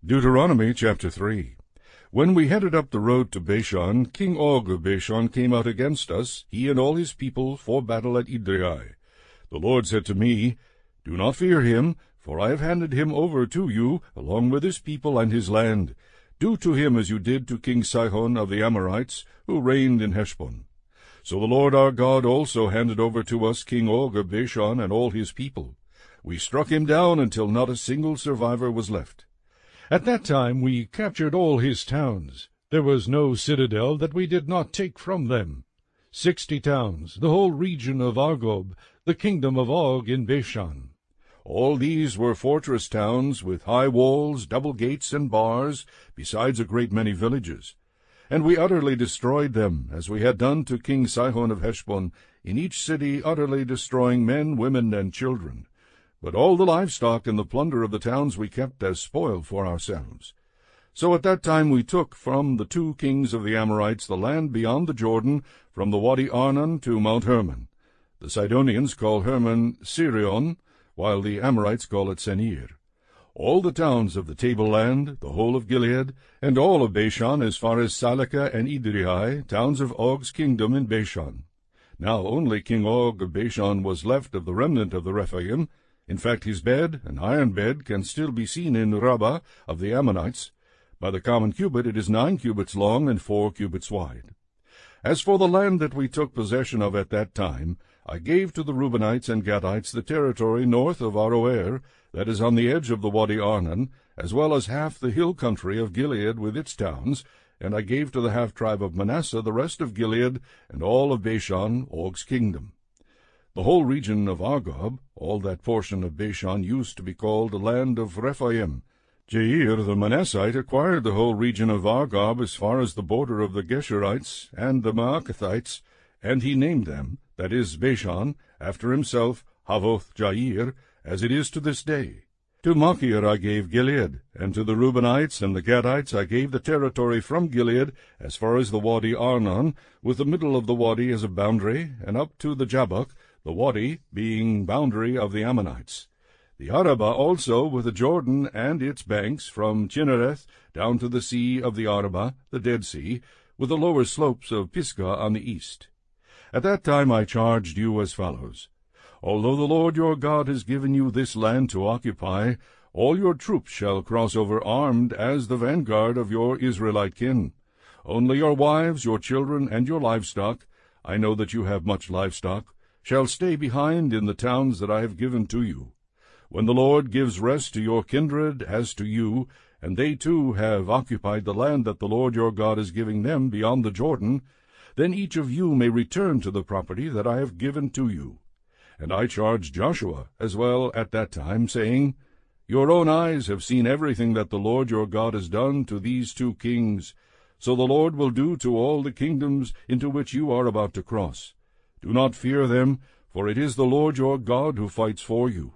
Deuteronomy chapter 3. When we headed up the road to Bashan, King Og of Bashan came out against us, he and all his people, for battle at Edrei. The Lord said to me, Do not fear him, for I have handed him over to you, along with his people and his land. Do to him as you did to King Sihon of the Amorites, who reigned in Heshbon. So the Lord our God also handed over to us King Og of Bashan and all his people. We struck him down until not a single survivor was left. At that time we captured all his towns. There was no citadel that we did not take from them. 60 towns, the whole region of Argob, the kingdom of Og in Bashan. All these were fortress towns, with high walls, double gates, and bars, besides a great many villages. And we utterly destroyed them, as we had done to King Sihon of Heshbon, in each city utterly destroying men, women, and children. But all the livestock and the plunder of the towns we kept as spoil for ourselves. So at that time we took from the 2 kings of the Amorites the land beyond the Jordan, from the Wadi Arnon to Mount Hermon. The Sidonians call Hermon Sirion, while the Amorites call it Senir. All the towns of the tableland, the whole of Gilead, and all of Bashan as far as Salekah and Edrei, towns of Og's kingdom in Bashan. Now only King Og of Bashan was left of the remnant of the Rephaim. In fact, his bed, an iron bed, can still be seen in Rabbah of the Ammonites. By the common cubit it is 9 cubits long and 4 cubits wide. As for the land that we took possession of at that time, I gave to the Reubenites and Gadites the territory north of Aroer, that is on the edge of the Wadi Arnon, as well as half the hill country of Gilead with its towns, and I gave to the half-tribe of Manasseh the rest of Gilead and all of Bashan, Og's kingdom. The whole region of Argob, all that portion of Bashan, used to be called the land of Rephaim. Jair the Manassite acquired the whole region of Argob as far as the border of the Geshurites and the Maacathites, and he named them, that is Bashan, after himself, Havoth Jair, as it is to this day. To Machir I gave Gilead, and to the Reubenites and the Gadites I gave the territory from Gilead as far as the Wadi Arnon, with the middle of the wadi as a boundary, and up to the Jabbok, the wadi being boundary of the Ammonites. The Arabah also, with the Jordan and its banks, from Chinnereth down to the sea of the Arabah, the Dead Sea, with the lower slopes of Pisgah on the east. At that time I charged you as follows. Although the Lord your God has given you this land to occupy, all your troops shall cross over armed as the vanguard of your Israelite kin. Only your wives, your children, and your livestock, I know that you have much livestock, shall stay behind in the towns that I have given to you. When the Lord gives rest to your kindred as to you, and they too have occupied the land that the Lord your God is giving them beyond the Jordan, then each of you may return to the property that I have given to you. And I charged Joshua as well at that time, saying, Your own eyes have seen everything that the Lord your God has done to these 2 kings, so the Lord will do to all the kingdoms into which you are about to cross. Do not fear them, for it is the Lord your God who fights for you.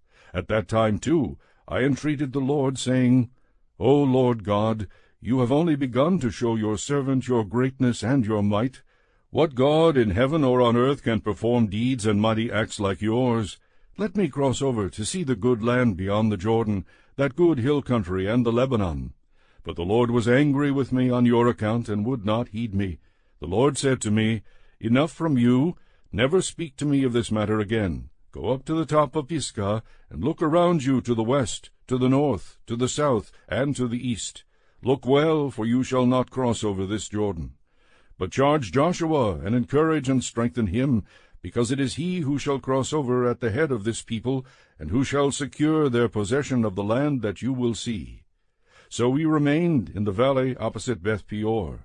At that time, too, I entreated the Lord, saying, O Lord God, you have only begun to show your servant your greatness and your might. What God in heaven or on earth can perform deeds and mighty acts like yours? Let me cross over to see the good land beyond the Jordan, that good hill country and the Lebanon. But the Lord was angry with me on your account, and would not heed me. The Lord said to me, Enough from you, never speak to me of this matter again. Go up to the top of Pisgah, and look around you to the west, to the north, to the south, and to the east. Look well, for you shall not cross over this Jordan. But charge Joshua, and encourage and strengthen him, because it is he who shall cross over at the head of this people, and who shall secure their possession of the land that you will see. So we remained in the valley opposite Beth Peor.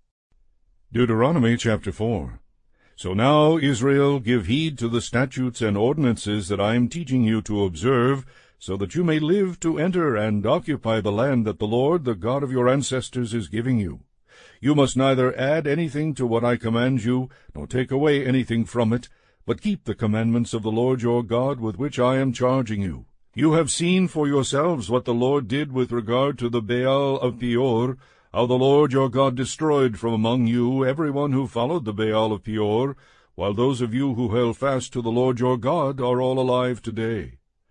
Deuteronomy chapter 4. So now, Israel, give heed to the statutes and ordinances that I am teaching you to observe, so that you may live to enter and occupy the land that the Lord, the God of your ancestors, is giving you. You must neither add anything to what I command you, nor take away anything from it, but keep the commandments of the Lord your God with which I am charging you. You have seen for yourselves what the Lord did with regard to the Baal of Peor, how the Lord your God destroyed from among you every one who followed the Baal of Peor, while those of you who held fast to the Lord your God are all alive today.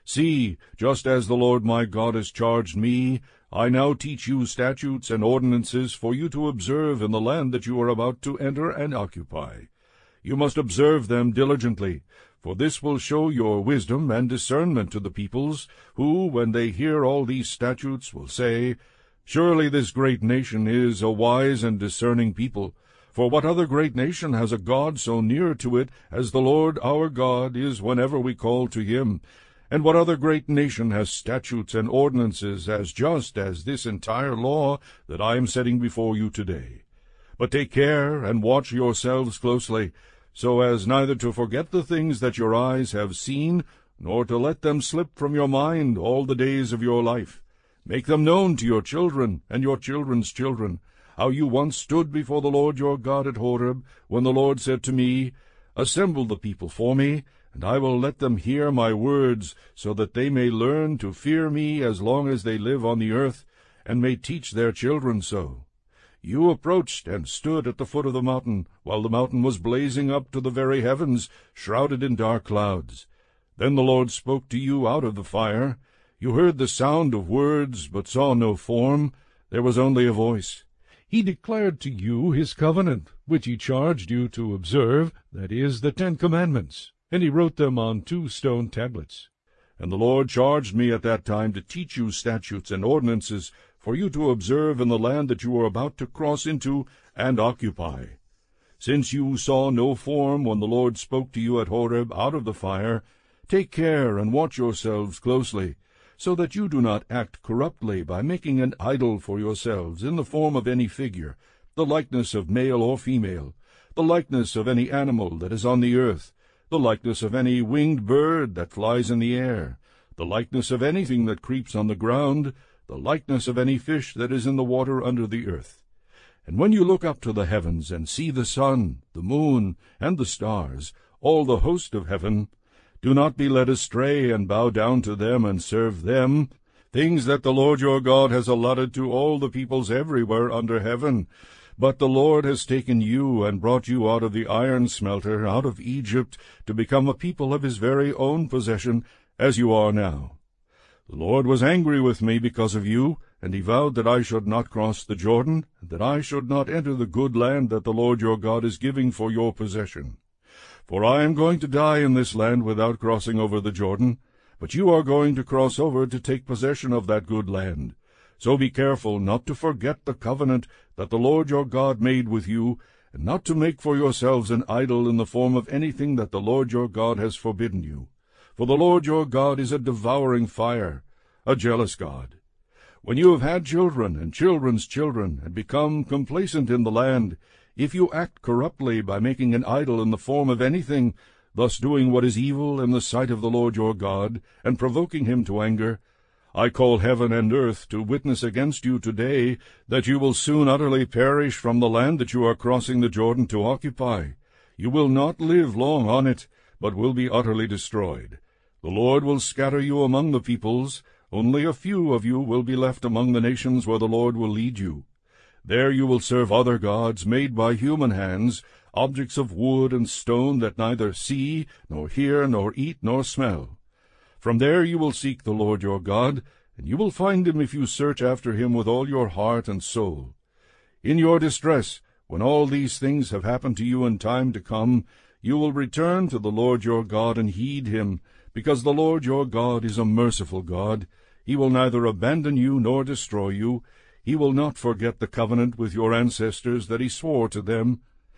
See, just as the Lord my God has charged me, I now teach you statutes and ordinances for you to observe in the land that you are about to enter and occupy. You must observe them diligently, for this will show your wisdom and discernment to the peoples, who, when they hear all these statutes, will say, Surely this great nation is a wise and discerning people. For what other great nation has a God so near to it as the Lord our God is whenever we call to him? And what other great nation has statutes and ordinances as just as this entire law that I am setting before you today? But take care and watch yourselves closely, so as neither to forget the things that your eyes have seen, nor to let them slip from your mind all the days of your life. Make them known to your children and your children's children, how you once stood before the Lord your God at Horeb, when the Lord said to me, Assemble the people for me, and I will let them hear my words, so that they may learn to fear me as long as they live on the earth, and may teach their children so. You approached and stood at the foot of the mountain, while the mountain was blazing up to the very heavens, shrouded in dark clouds. Then the Lord spoke to you out of the fire. You heard the sound of words, but saw no form. There was only a voice. He declared to you his covenant, which he charged you to observe, that is, the 10 Commandments, and he wrote them on 2 stone tablets. And the Lord charged me at that time to teach you statutes and ordinances, for you to observe in the land that you are about to cross into and occupy. Since you saw no form when the Lord spoke to you at Horeb out of the fire, take care and watch yourselves closely, so that you do not act corruptly by making an idol for yourselves in the form of any figure, the likeness of male or female, the likeness of any animal that is on the earth, the likeness of any winged bird that flies in the air, the likeness of anything that creeps on the ground, the likeness of any fish that is in the water under the earth. And when you look up to the heavens, and see the sun, the moon, and the stars, all the host of heaven, do not be led astray, and bow down to them and serve them, things that the Lord your God has allotted to all the peoples everywhere under heaven. But the Lord has taken you and brought you out of the iron smelter, out of Egypt, to become a people of his very own possession, as you are now. The Lord was angry with me because of you, and he vowed that I should not cross the Jordan, and that I should not enter the good land that the Lord your God is giving for your possession. For I am going to die in this land without crossing over the Jordan, but you are going to cross over to take possession of that good land. So be careful not to forget the covenant that the Lord your God made with you, and not to make for yourselves an idol in the form of anything that the Lord your God has forbidden you. For the Lord your God is a devouring fire, a jealous God. When you have had children and children's children, and become complacent in the land, if you act corruptly by making an idol in the form of anything, thus doing what is evil in the sight of the Lord your God, and provoking him to anger, I call heaven and earth to witness against you today that you will soon utterly perish from the land that you are crossing the Jordan to occupy. You will not live long on it, but will be utterly destroyed. The Lord will scatter you among the peoples. Only a few of you will be left among the nations where the Lord will lead you. There you will serve other gods made by human hands, objects of wood and stone that neither see, nor hear, nor eat, nor smell. From there you will seek the Lord your God, and you will find him if you search after him with all your heart and soul. In your distress, when all these things have happened to you in time to come, you will return to the Lord your God and heed him, because the Lord your God is a merciful God. He will neither abandon you nor destroy you. He will not forget the covenant with your ancestors that he swore to them.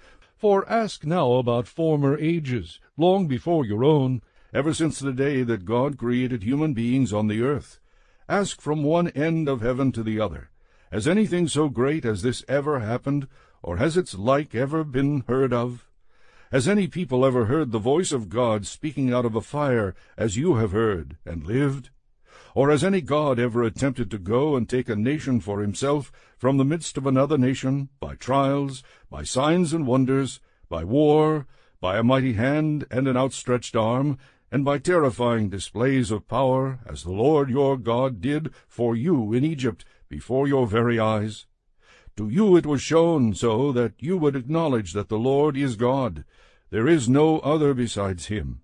For ask now about former ages, long before your own, ever since the day that God created human beings on the earth. Ask from one end of heaven to the other, has anything so great as this ever happened, or has its like ever been heard of? Has any people ever heard the voice of God speaking out of a fire, as you have heard, and lived? Or has any God ever attempted to go and take a nation for himself from the midst of another nation, by trials, by signs and wonders, by war, by a mighty hand and an outstretched arm, and by terrifying displays of power, as the Lord your God did for you in Egypt, before your very eyes? To you it was shown so that you would acknowledge that the Lord is God. There is no other besides him.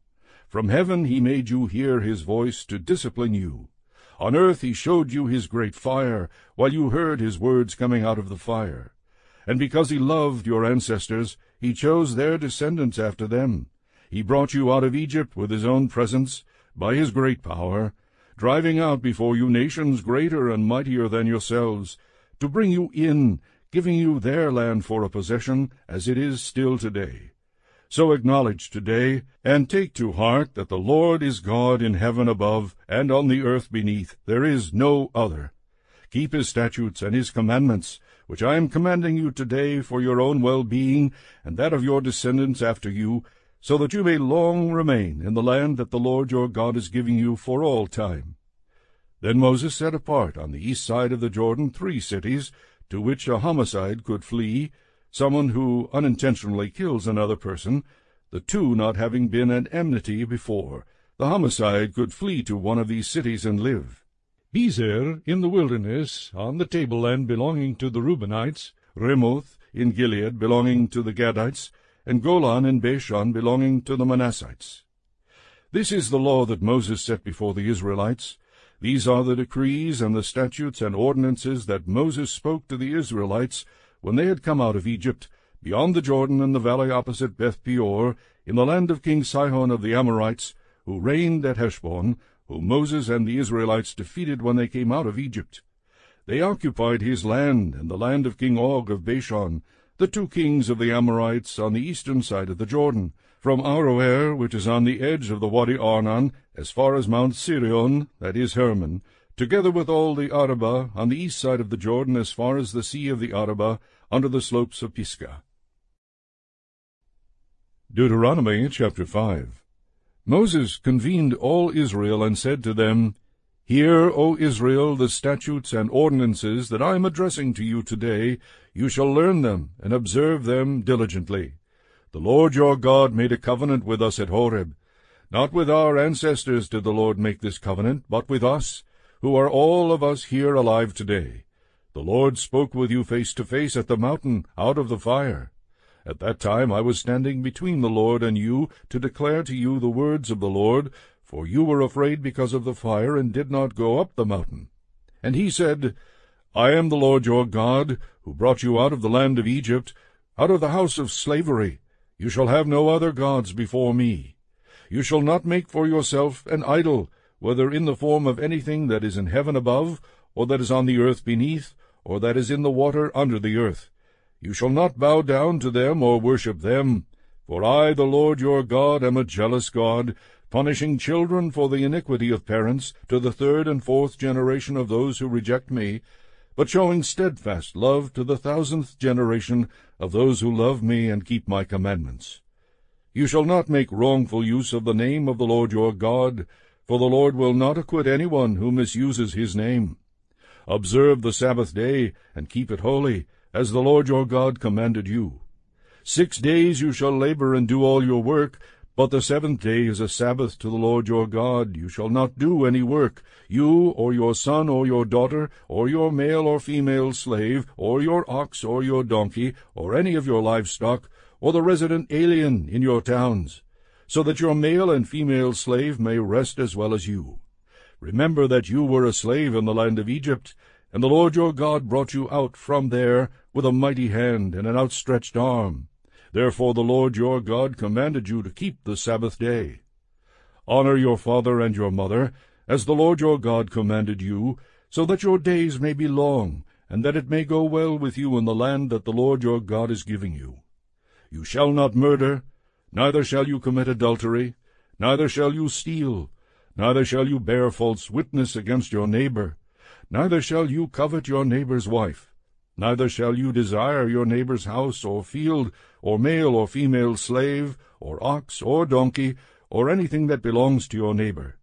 From heaven he made you hear his voice to discipline you. On earth he showed you his great fire, while you heard his words coming out of the fire. And because he loved your ancestors, he chose their descendants after them. He brought you out of Egypt with his own presence, by his great power, driving out before you nations greater and mightier than yourselves, to bring you in, giving you their land for a possession, as it is still today. So acknowledge today, and take to heart that the Lord is God in heaven above, and on the earth beneath. There is no other. Keep his statutes and his commandments, which I am commanding you today for your own well-being, and that of your descendants after you, so that you may long remain in the land that the Lord your God is giving you for all time. Then Moses set apart on the east side of the Jordan 3 cities, to which a homicide could flee, someone who unintentionally kills another person, the two not having been at enmity before. The homicide could flee to one of these cities and live. Bezer in the wilderness, on the tableland belonging to the Reubenites, Ramoth in Gilead belonging to the Gadites, and Golan in Bashan belonging to the Manassites. This is the law that Moses set before the Israelites. These are the decrees and the statutes and ordinances that Moses spoke to the Israelites when they had come out of Egypt, beyond the Jordan and the valley opposite Beth-peor, in the land of King Sihon of the Amorites, who reigned at Heshbon, whom Moses and the Israelites defeated when they came out of Egypt. They occupied his land and the land of King Og of Bashan, the 2 kings of the Amorites on the eastern side of the Jordan, from Aroer, which is on the edge of the Wadi Arnon, as far as Mount Sirion, that is Hermon, together with all the Arabah on the east side of the Jordan as far as the sea of the Arabah, under the slopes of Pisgah. Deuteronomy chapter 5. Moses convened all Israel and said to them, Hear, O Israel, the statutes and ordinances that I am addressing to you today. You shall learn them and observe them diligently. The Lord your God made a covenant with us at Horeb. Not with our ancestors did the Lord make this covenant, but with us, who are all of us here alive today. The Lord spoke with you face to face at the mountain, out of the fire. At that time I was standing between the Lord and you, to declare to you the words of the Lord, for you were afraid because of the fire, and did not go up the mountain. And he said, I am the Lord your God, who brought you out of the land of Egypt, out of the house of slavery. You shall have no other gods before me. You shall not make for yourself an idol, whether in the form of anything that is in heaven above, or that is on the earth beneath, or that is in the water under the earth. You shall not bow down to them or worship them. For I, the Lord your God, am a jealous God, punishing children for the iniquity of parents to the 3rd and 4th generation of those who reject me, but showing steadfast love to the 1000th generation of those who love me and keep my commandments. You shall not make wrongful use of the name of the Lord your God, for the Lord will not acquit anyone who misuses his name. Observe the Sabbath day, and keep it holy, as the Lord your God commanded you. 6 days you shall labor and do all your work, but the 7th day is a Sabbath to the Lord your God. You shall not do any work, you, or your son, or your daughter, or your male or female slave, or your ox, or your donkey, or any of your livestock, or the resident alien in your towns, so that your male and female slave may rest as well as you. Remember that you were a slave in the land of Egypt, and the Lord your God brought you out from there with a mighty hand and an outstretched arm. Therefore the Lord your God commanded you to keep the Sabbath day. Honor your father and your mother, as the Lord your God commanded you, so that your days may be long, and that it may go well with you in the land that the Lord your God is giving you. You shall not murder, neither shall you commit adultery, neither shall you steal, neither shall you bear false witness against your neighbor, neither shall you covet your neighbor's wife. Neither shall you desire your neighbor's house or field, or male or female slave, or ox or donkey, or anything that belongs to your neighbor.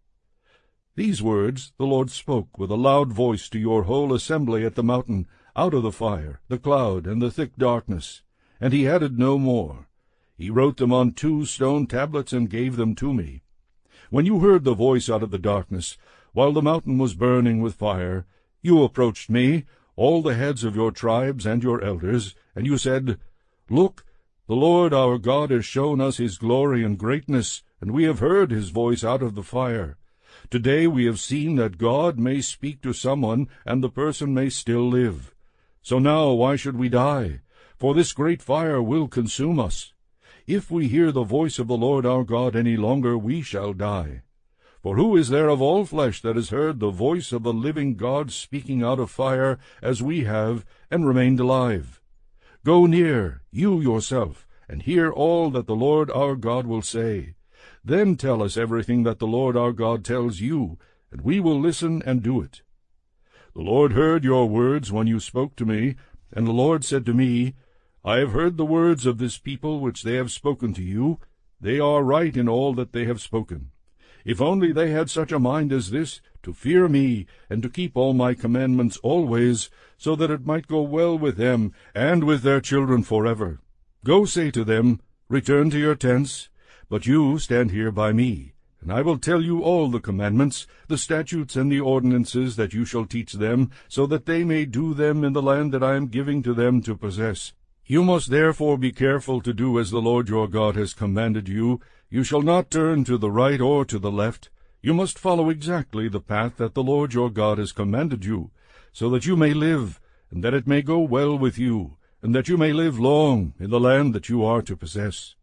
These words the Lord spoke with a loud voice to your whole assembly at the mountain, out of the fire, the cloud, and the thick darkness. And he added no more. He wrote them on 2 stone tablets and gave them to me. When you heard the voice out of the darkness, while the mountain was burning with fire, you approached me, all the heads of your tribes and your elders, and you said, Look, the Lord our God has shown us his glory and greatness, and we have heard his voice out of the fire. Today we have seen that God may speak to someone, and the person may still live. So now why should we die? For this great fire will consume us. If we hear the voice of the Lord our God any longer, we shall die. For who is there of all flesh that has heard the voice of the living God speaking out of fire, as we have, and remained alive? Go near, you yourself, and hear all that the Lord our God will say. Then tell us everything that the Lord our God tells you, and we will listen and do it. The Lord heard your words when you spoke to me, and the Lord said to me, I have heard the words of this people which they have spoken to you. They are right in all that they have spoken. If only they had such a mind as this, to fear me, and to keep all my commandments always, so that it might go well with them, and with their children forever. Go say to them, Return to your tents, but you stand here by me, and I will tell you all the commandments, the statutes and the ordinances that you shall teach them, so that they may do them in the land that I am giving to them to possess. You must therefore be careful to do as the Lord your God has commanded you. You shall not turn to the right or to the left. You must follow exactly the path that the Lord your God has commanded you, so that you may live, and that it may go well with you, and that you may live long in the land that you are to possess.